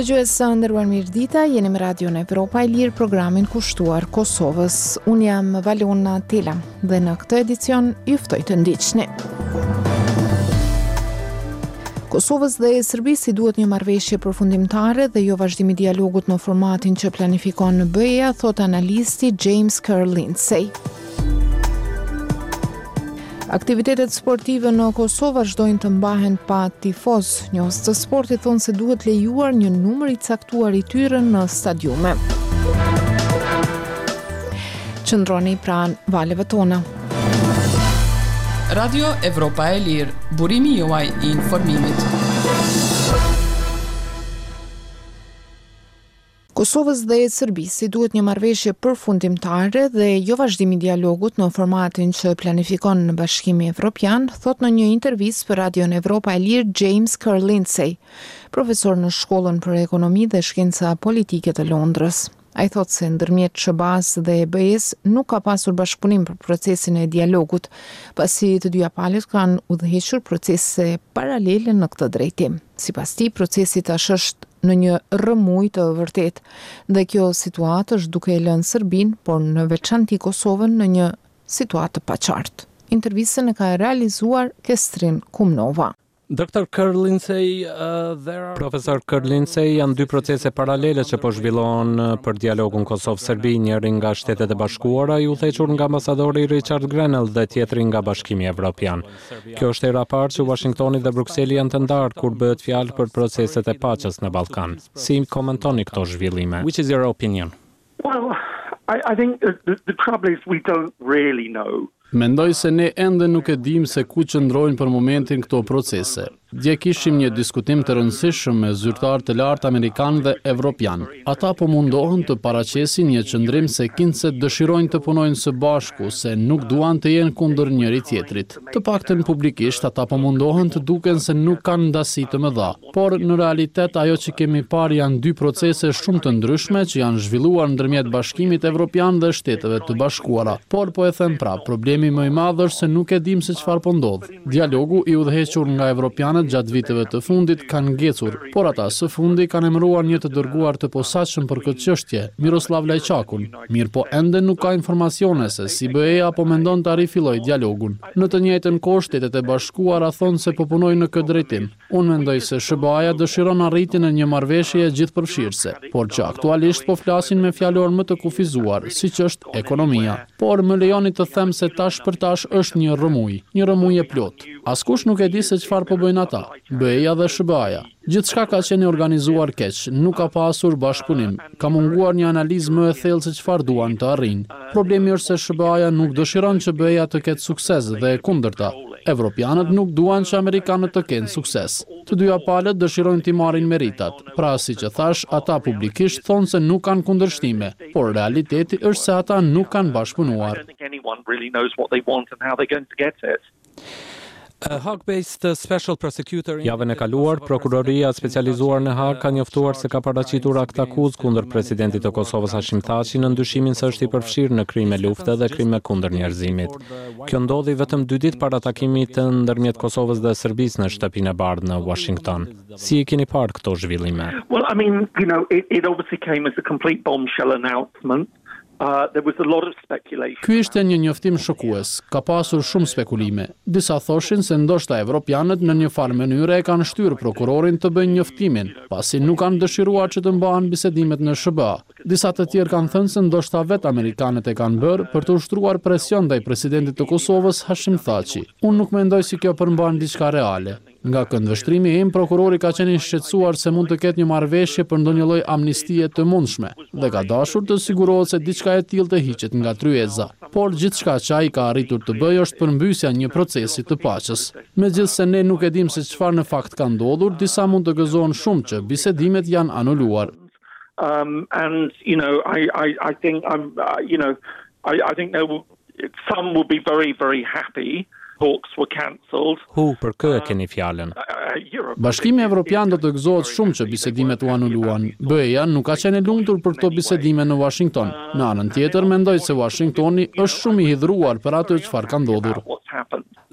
Dëgjues së nderuar mirëdita, jeni me Radion Evropa e Lirë, programin kushtuar Kosovës. Unë jam Valona Tela dhe në këtë edicion ju ftoj të ndiqni. Kosovës dhe Serbisë duhet një marrëveshje përfundimtare dhe jo vazhdimi i dialogut në formatin që planifikon BE-ja, thot analisti James Kerr Lindsay. Aktivitetet sportive në Kosovë vazhdojnë të mbahen pa tifoz. Njohës të sportit thonë se duhet lejuar një numër i caktuar i tyre në stadiume. Qëndroni pranë valeve tona. Radio Evropa e Lirë, burimi juaj i informimit. Kosovës dhe Serbisë duhet një marrëveshje përfundimtare dhe jo vazhdimi i dialogut në formatin që planifikon në Bashkimi Evropian, thot në një intervistë për Radion Evropa e Lirë James Kerr Lindsay, profesor në Shkollën për Ekonomi dhe Shkenca Politike të Londrës. Ai thot se ndërmjet SBA-s dhe EBE-s nuk ka pasur bashkëpunim për procesin e dialogut, pasi të dyja palët kanë udhëhequr procese paralele në këtë drejtim. Sipas tij, procesi tash është në një rrëmuj të vërtet dhe kjo situatë është duke e lënë Serbinë, por në veçanti Kosovën në një situatë të paqartë. Intervistën e ka realizuar Kestrin Kumnova. Dr. Kerr Lindsay, Profesor Kerr Lindsay, janë dy procese paralele që po zhvillohen për dialogun Kosovë-Serbi, njëri nga Shtetet e Bashkuara i udhëhequr nga ambasadori Richard Grenell dhe tjetri nga Bashkimi Evropian. Kjo është era parë që Washingtoni dhe Brukseli janë të ndarë kur bëhet fjalë për proceset e paqes në Ballkan. Si komentoni këto zhvillime? Which is your opinion? Well, I think the trouble is we don't really know. Mendoj se ne ende nuk e dim se ku qëndrojnë për momentin këto procese. Dje kishim një diskutim të rëndësishëm me zyrtarë të lartë amerikanë dhe evropian. Ata po mundohen të paraqesin një qëndrim se kinëse dëshirojnë të punojnë së bashku, se nuk duan të jenë kundër njëri tjetrit. Të paktën publikisht, ata po mundohen të duken se nuk kanë ndasi të mëdha. Por në realitet ajo që kemi parë janë dy procese shumë të ndryshme që janë zhvilluar ndërmjet Bashkimit Evropian dhe Shteteve të Bashkuara. Por po e them prapë, problemi më i madh është se nuk e dim se çfarë po ndodh. Dialogu i udhëhequr nga evropianët gjatë viteve të fundit kanë ngecur, por ata së fundi kanë emëruar një të dërguar të posaçëm për këtë çështje, Miroslav Lajçakun. Mirë, po ende nuk ka informacione se si BE-ja po mendon të rifillojë dialogun. Në të njëjtën kohë, Shtetet e Bashkuara thonë se po punojnë në këtë drejtim. Unë mendoj se SBA-ja dëshiron arritjen e një marrëveshjeje gjithëpërfshirëse, por që aktualisht po flasin me fjalor më të kufizuar, siç është ekonomia. Por më lejoni të them se tash për tash është një rrëmuj e plot. Askush nuk e di se çfarë po bëjnë ata, BE-ja dhe SBA-ja. Gjithçka ka qenë organizuar keq, nuk ka pasur bashkëpunim, ka munguar një analizë më e thellë se çfarë duan të arrijnë. Problemi është se SBA-ja nuk dëshiron që BE-ja të ketë sukses dhe e kundërta. Evropianët nuk duan që amerikanët të kenë sukses. Të dyja palët dëshirojnë t'i marrin meritat. Pra, si që thash, ata publikisht thonë se nuk kanë kundërshtime, por realiteti është se ata nuk kanë bashkëpunuar. Javën e kaluar, prokuroria specializuar në Hag ka njoftuar se ka paraqitur akt akuzë kundër presidentit të Kosovës Hashim Thaçi në ndyshimin se është i përfshirë në krime lufte dhe krime kundër njerëzimit. Kjo ndodhi vetëm 2 ditë para takimit të ndërmjet Kosovës dhe Serbisë në shtëpinë e bardhë në Washington. Si e keni parë këto zhvillime? Well, I mean, it obviously came as a complete bombshell announcement. There was a lot of speculation. Ky ishte një njoftim shokues. Ka pasur shumë spekulime. Disa thoshin se ndoshta evropianët në një farë mënyrë e kanë shtyrë prokurorin të bëjnë njoftimin, pasi nuk kanë dëshiruar që të mbahen bisedimet në SBA. Disa të tjerë kanë thënë se ndoshta vetë amerikanët e kanë bërë për të ushtruar presion ndaj presidentit të Kosovës Hashim Thaçi. Unë nuk mendoj se kjo përmban diçka reale. Nga këndvështrimi im, prokurori ka qenë i shqetësuar se mund të ketë një marrëveshje për ndonjë lloj amnistie të mundshme dhe ka dashur të sigurohet se diçka e tillë të hiqet nga tryeza. Por gjithçka që ai ka arritur të bëjë është përmbysja një procesi të paqes. Megjithse ne nuk e dim se çfarë në fakt ka ndodhur, disa mund të gëzohen shumë që bisedimet janë anuluar. And I think I think some will be very, very happy. Talks were cancelled. Për kë e keni fjalën? Bashkimi Evropian do të gëzohet shumë që bisedimet u anuluan. BE-ja nuk ka qenë e lumtur për këto bisedime në Washington. Në anën tjetër, mendoj se Washingtoni është shumë i hidhruar për atë çfarë ka ndodhur.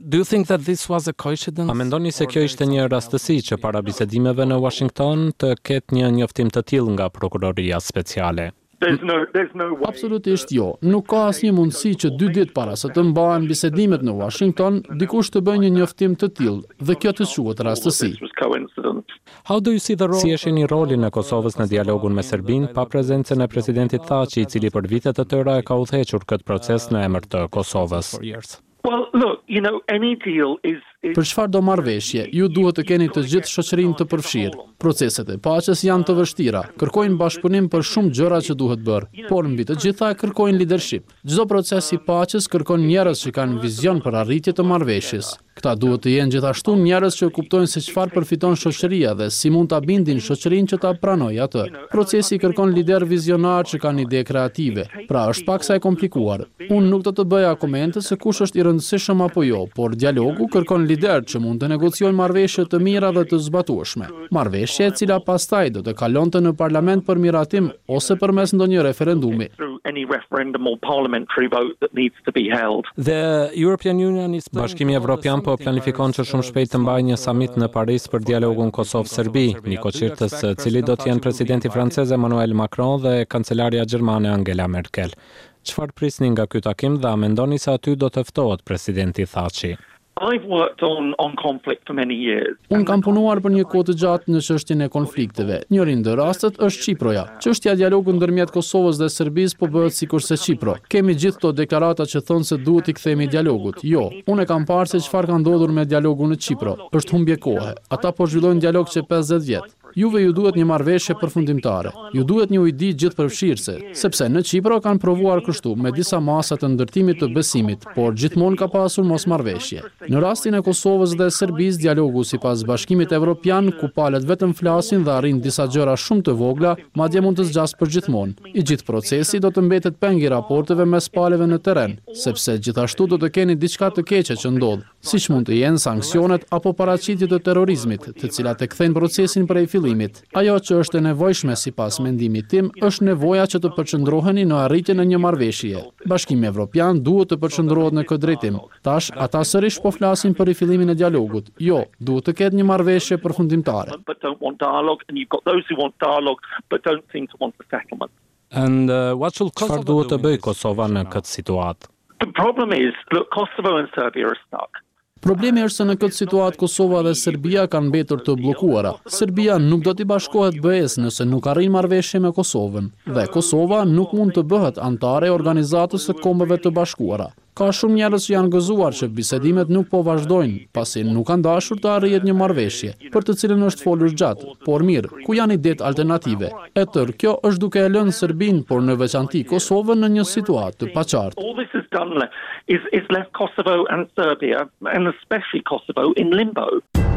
Do you think that this was a coincidence? A mendoni se kjo ishte një rastësi që para bisedimeve në Washington të ketë një njoftim të tillë nga prokuroria speciale? There's no way. Absolutisht jo. Nuk ka asnjë mundësi që 2 ditë para se të mbahen bisedimet në Washington, dikush të bëjë një njoftim të tillë dhe kjo të quhet rastësi. This was coincidence. How do you see the role? Si e shihni rolin e Kosovës në dialogun me Serbinë pa prezencën e presidentit Thaçi, I cili për vite të tëra e ka udhëhequr këtë proces në emër të Kosovës? Well, look, any deal is Për çfarë do marrëveshje, ju duhet të keni të gjithë shoqërinë të përfshirë. Proceset e paqes janë të vështira, kërkojnë bashkëpunim për shumë gjëra që duhet bërë, por mbi të gjitha kërkojnë leadership. Çdo proces I paqes kërkon njerëz që kanë vizion për arritje të marrëveshjes. Këta duhet të jenë gjithashtu njerëz që kuptojnë se çfarë përfiton shoqëria dhe si mund ta bindin shoqërinë që ta pranojë atë. Procesi kërkon lider vizionar që kanë ide kreative, pra është paksa e komplikuar. Unë nuk do të bëja komente se kush është I rëndësishëm apo jo, por dialogu kërkon lider që mund të negociojnë marrëveshje të mira dhe të zbatueshme. Marrëveshje e cila pastaj do të kalonte në parlament për miratim ose përmes ndonjë referendumi. any referendum or parliamentary vote that needs to be held. The European Union is Bashkimi Evropian po planifikon që shumë shpejt të mbajë një summit në Paris për dialogun Kosovë-Serbi, një koçirtës cili do të jenë presidenti francez Emmanuel Macron dhe kancelaria gjermane Angela Merkel. Çfarë prisni nga ky takim dhe a mendoni se aty do të ftohet presidenti Thaçi? I've worked on conflict for many years. Unë kam punuar për një kohë të gjatë në çështjen e konflikteve. Njëri ndër rastet është Çiproja. Çështja e dialogut ndërmjet Kosovës dhe Serbisë po bëhet sikurse Çipro. Kemi gjithë këto deklarata që thonë se duhet I kthehemi dialogut. Jo, unë e kam parë se çfarë ka ndodhur me dialogun në Çipro. Është humbje kohe. Ata po zhvillojnë dialog që 50 vjet. Juve ju duhet një marrëveshje përfundimtare. Ju duhet një ujdi gjithëpërfshirëse, sepse në Çipro kanë provuar kështu me disa masa të ndërtimit të besimit, por gjithmonë ka pasur mosmarrëveshje. Në rastin e Kosovës dhe Serbisë, dialogu sipas Bashkimit Evropian, ku palët vetëm flasin dhe arrin disa gjëra shumë të vogla, madje mund të zgjasë përgjithmonë. I gjithë procesi do të mbetet peng I raporteve mes palëve në terren, sepse gjithashtu do të keni diçka të keqe që ndodh, siç mund të jenë sanksionet apo paraqitje të terrorizmit, të cilat e kthejnë procesin prej fillimit. Ajo që është e nevojshme sipas mendimit tim është nevoja që të përqendroheni në arritjen e një marrëveshjeje. Bashkimi Evropian duhet të përqendrohet në këtë drejtim. Tash ata sërish po flasin për rifillimin e dialogut. Jo, duhet të ketë një marrëveshje përfundimtare. But don't want dialogue, and you've got those who want dialogue but don't seem to want the settlement. And çfarë duhet të bëjë Kosova në këtë situatë? The problem is, look, Kosovo and Serbia are stuck. Problemi është se në këtë situatë Kosova dhe Serbia kanë mbetur të bllokuara. Serbia nuk do t'i bashkohet BE-s nëse nuk arrin marrëveshje me Kosovën, dhe Kosova nuk mund të bëhet antare e Organizatës së Kombeve të Bashkuara. Ka shumë njerëz që janë gëzuar që bisedimet nuk po vazhdojnë, pasi nuk kanë dashur të arrihet një marrëveshje, për të cilën është folur gjatë. Por mirë, ku janë idetë alternative? E tërë kjo është duke e lënë Serbinë, por në veçanti Kosovën në një situatë të paqartë. All this has done is left Kosovo and Serbia, and especially Kosovo, in limbo.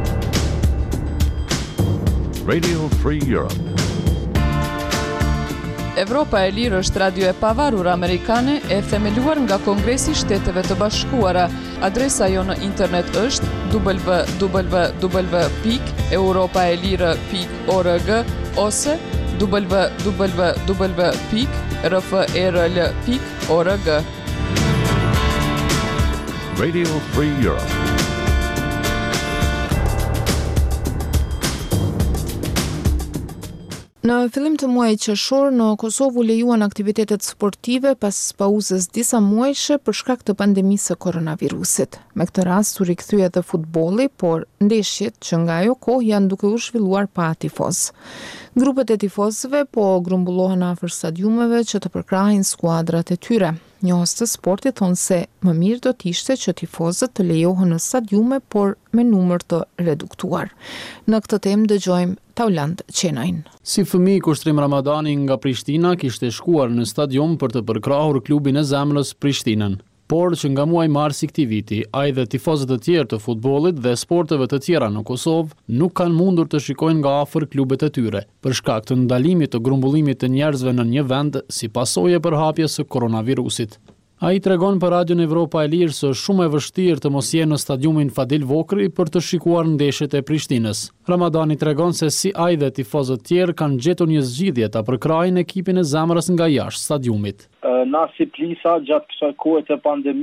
Radio Free Europe. Evropa e Lirë është radio e pavarur amerikane e themeluar nga Kongresi I Shteteve të Bashkuara. Adresa jo në internet është www.europaelire.org ose www.rfrl.org. Radio Free Europe. Në fillim të muajit qershor në Kosovë u lejuan aktivitetet sportive pas pauzës disa muajshe për shkak të pandemisë së koronavirusit. Me këtë rast u rikthye edhe futbolli, por ndeshjet që nga ajo kohë janë duke u zhvilluar pa tifoz. Grupet e tifozëve po grumbullohen afër stadiumeve që të përkrahin skuadrat e tyre. Njohës të sportit thonë se më mirë do t'ishte që tifozët të lejohen në stadiume, por me numër të reduktuar. Në këtë temë dëgjojmë Tauland Qenajn. Si fëmijë Kushtrim Ramadani nga Prishtina kishte shkuar në stadium për të përkrahur klubin e zemrës Prishtinën. Por që nga muaj mars I këtij viti, ai dhe tifozët e tjerë të futbollit dhe sporteve të tjera në Kosovë nuk kanë mundur të shikojnë nga afër klubet e tyre, për shkak të ndalimit të grumbullimit të njerëzve në një vend si pasojë e përhapjes së koronavirusit. Ai tregon për Radion Evropa e Lirë se është shumë e vështirë të mos jenë në stadiumin Fadil Vokri për të shikuar ndeshjet e Prishtinës. Ramadani tregon se si ai dhe tifozët tjerë kanë gjetur një zgjidhje ta përkrahin ekipin e zemrës nga jashtë stadiumit. Na si plisa gjatë kësaj kohe të pandemisë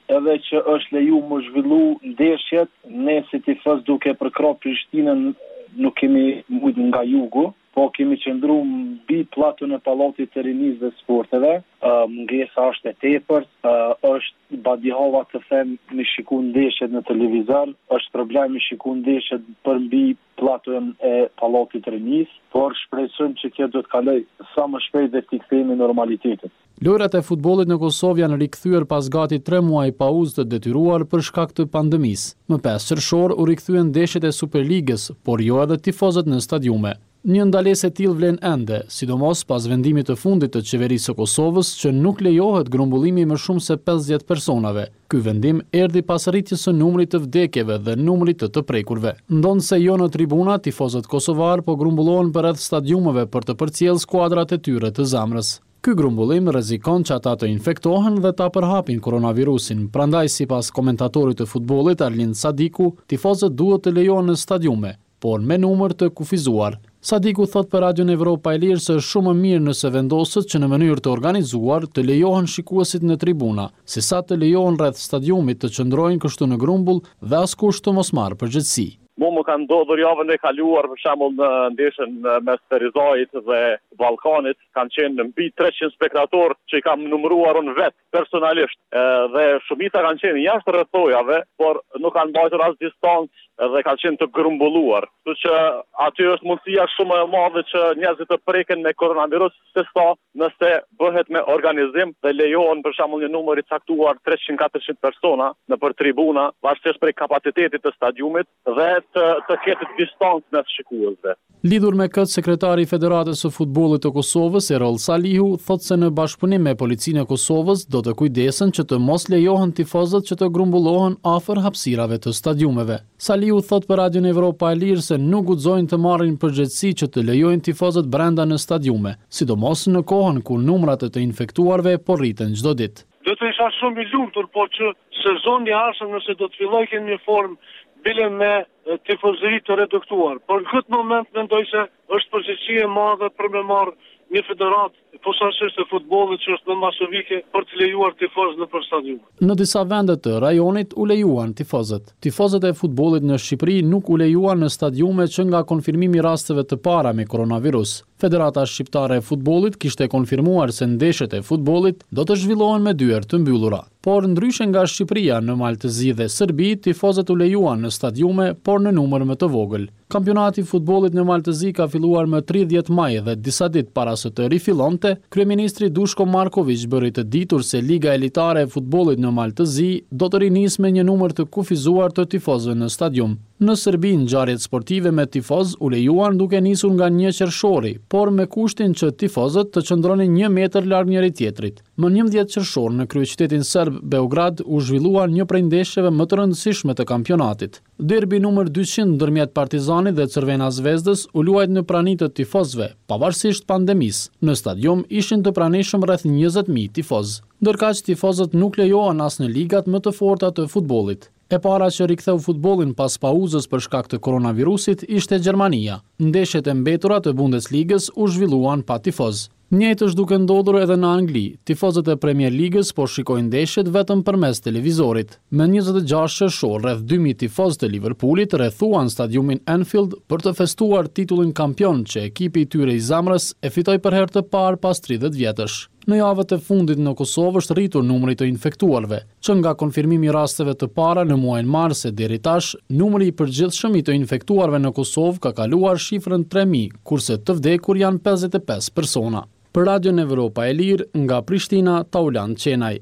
edhe që është leju më zhvillu ndeshjet, ne si tifoz duke përkrah Prishtinën nuk kemi mujt nga jugu, po kemi qëndru mbi platën e Pallatit të Rinisë dhe Sporteve. Mungesa është e tepërt, është badihova të them me shiku ndeshjet në televizor, është problem me shiku ndeshjet për mbi platën e Pallatit të Rinisë, por shpresojmë që kjo do të kaloj sa më shpejt dhe të kthehemi normalitetit. Lojrat e futbollit në Kosovë janë rikthyer pas gati 3 muaj pauzë të detyruar për shkak të pandemisë. Më 5 qershor u rikthyen ndeshjet e Superligës, por jo edhe tifozët në stadiume. Një ndalesë e tillë vlen ende, sidomos pas vendimit të fundit të qeverisë së Kosovës që nuk lejohet grumbullimi më shumë se 50 personave. Ky vendim erdhi pas rritjes së numrit të vdekjeve dhe numrit të prekurve. Ndonse jo në tribuna, tifozët kosovar po grumbullohen përreth stadiumeve për të përcjellë skuadrat e tyre të zemrës. Ky grumbullim rrezikon që ata të infektohen dhe ta përhapin koronavirusin. Prandaj, sipas komentatorit të futbollit Arlind Sadiku, tifozët duhet të lejohen në stadiume, por me numër të kufizuar. Sadiku thot për Radion Evropa e Lirë se është shumë më mirë nëse vendoset që në mënyrë të organizuar të lejohen shikuesit në tribuna, sesa të lejohen rreth stadiumit të qëndrojnë kështu në grumbull dhe askush të mos marrë përgjegjësi. Më kanë ndodhur javën e kaluar për shembull në ndeshjen mes Terizajit dhe Ballkanit, kanë qenë mbi 300 spektatorë që i kam numëruar unë vet personalisht, dhe shumica kanë qenë jashtë rrethojave, por nuk kanë mbajtur as distancë dhe kanë qenë të grumbulluar. Kështu që aty është mundësia shumë e madhe që njerëzit të preken me koronavirus, sesa nëse bëhet me organizim dhe lejohen për shembull një numër i caktuar 300-400 persona nëpër tribuna, varësisht prej kapacitetit të stadiumit dhe të ketë distancë mes shikuesve. Lidhur me këtë, sekretari i Federatës së Futbollit të Kosovës, Erol Salihu, thotë se në bashkëpunim me Policinë e Kosovës do të kujdesen që të mos lejohen tifozët që të grumbullohen afër hapësirave të stadiumeve. Salihu thotë për Radion Evropa e Lirë se nuk guxojnë të marrin përgjegjësi që të lejojnë tifozët brenda në stadiume, sidomos në kohën kur numrat e të infektuarve po rriten çdo ditë. Do të isha shumë i lumtur, por që sezoni i ardhshëm nëse do të fillojë në një formë bile me tifozëri të reduktuar. Por në këtë moment mendoj se është përgjegjësi e madhe për me marrë një federatë posaçërisht të futbollit që është më masovike për të lejuar tifozë nëpër stadium. Në disa vende të rajonit u lejuan tifozët. Tifozët e futbollit në Shqipëri nuk u lejuan në stadiume që nga konfirmimi i rasteve të para me koronavirus. Federata Shqiptare e Futbollit kishte konfirmuar se ndeshjet e futbollit do të zhvillohen me dyert të mbyllura. Por ndryshe nga Shqipëria, në Maltëzi dhe Serbi, tifozët u lejuan në stadiume, por në numër më të vogël. Kampionati i futbollit në Maltëzi ka filluar më 30 maj dhe disa ditë para se të rifillonte, kryeministri Duško Marković bëri të ditur se Liga Elitare e Futbollit në Maltëzi do të rinisë me një numër të kufizuar të tifozëve në stadium. Në Serbi, ngjarjet sportive me tifoz u lejuan duke nisur nga 1 qershori, por me kushtin që tifozët të qëndronin 1 metër larg njëri tjetrit. Më 11 qershor në kryeqytetin serb Beograd u zhvilluan një prej ndeshjeve më të rëndësishme të kampionatit. Derbi numër 200 ndërmjet Partizanit dhe Crvena Zvezdës u luajt në prani të tifozëve, pavarësisht pandemisë. Në stadium ishin të pranishëm rreth 20.000 tifoz. Ndërkaq tifozët nuk lejohen as në ligat më të forta të futbollit. E para që riktheu futbollin pas pauzës për shkak të koronavirusit ishte Gjermania. Ndeshjet e mbetura të Bundesligës u zhvilluan pa tifoz. Njëjtë është duke ndodhur edhe në Angli. Tifozët e Premier Ligës po shikojnë ndeshjet vetëm përmes televizorit. Më 26 qershor, rreth 2000 tifozë të Liverpoolit rrethuan stadiumin Anfield për të festuar titullin kampion që ekipi i tyre i zemrës e fitoi për herë të parë pas 30 vjetësh. Në javët e fundit në Kosovë është rritur numri të infektuarve, që nga konfirmimi i rasteve të para në muajin mars deri tash, numri i përgjithshëm i të infektuarve në Kosovë ka kaluar shifrën 3000, kurse të vdekur janë 55 persona. Për Radion Evropa e Lirë, nga Prishtina, Taulan Qenaj.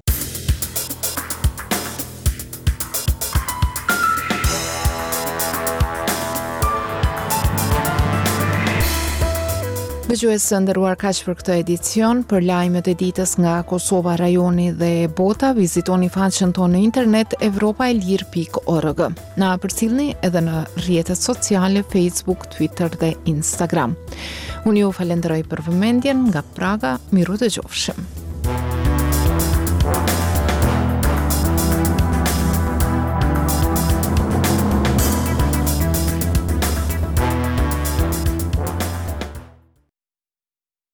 Dëgjuesë nderuar, kaq për këtë edicion. Për lajmet e ditës nga Kosova, rajoni dhe bota, vizitoni faqen tonë në internet evropaelir.org. Na përcjellni edhe në rrjetet sociale Facebook, Twitter dhe Instagram. Unë ju falenderoj për vëmendjen nga Praga, miru dëgjofshim.